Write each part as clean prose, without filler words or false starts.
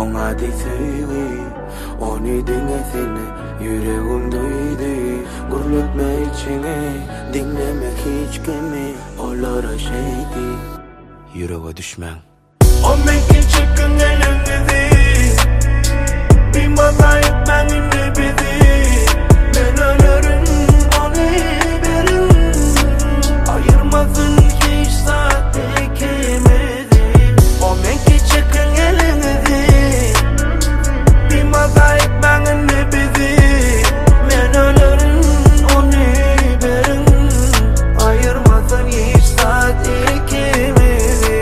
Ona deseydi, onu dinlesene yüreğim duydu. Gurletme içine, dinlemek hiç kimi. Olara şeydi, yüreğe düşmen. O mekin çıkın elinizi, bir mata etmenini bizi. Ben ölürüm, onu verin, ayırmasın hiç saat ikimizi. O mekin çıkın elinizi, bir mata etmenini bizi. Ben ölürüm, onu verin, ayırmasın hiç saat ikimizi.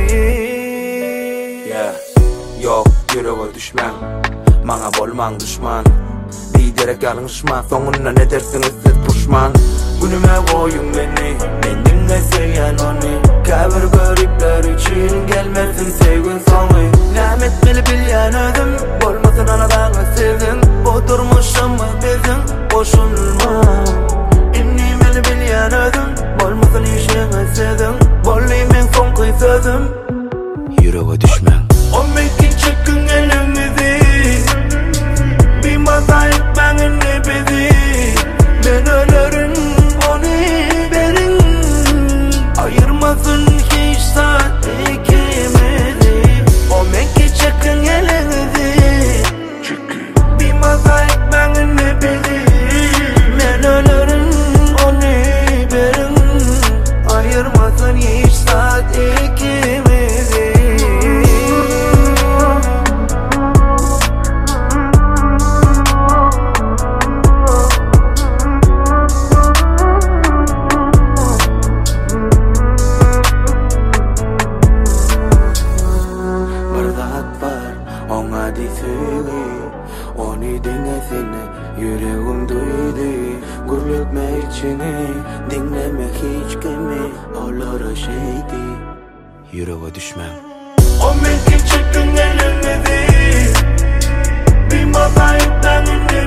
Yok, yüreğe düşmem, bana bolman düşman. Biderek yanlışma, sonuna ne dersiniz siz puşman. Günüme koyun beni, ben dinleseyen onu. Kabir garipler için gelmesin sevgin sonu. Lamet bile bilyen ödüm, olmasın anadan sevdin. Oturmuşum mı bizim, boşulma. İnni bilyen ödüm, olmasın işini sevdin. Bollimin son kıy sözüm, yüreğe düşmem. O mekin çıkın elimizi, bir mata etmenini bizi. Ben ölürüm, onu verin, ayırmasın hiç saat ikimizi. O mekin çıkın elimizi, bir mata etmenini bizi. Ben ölürüm, onu verin, ayırmasın hiç saat ikimizi. Ona deseydi, onu dinlesene yüreğim duydu. Gurletme içine, dinlemek hiç kimi. Olara şeydi, yüreğe düşmem. O mekin çıkın elinizi, bir mata etmenini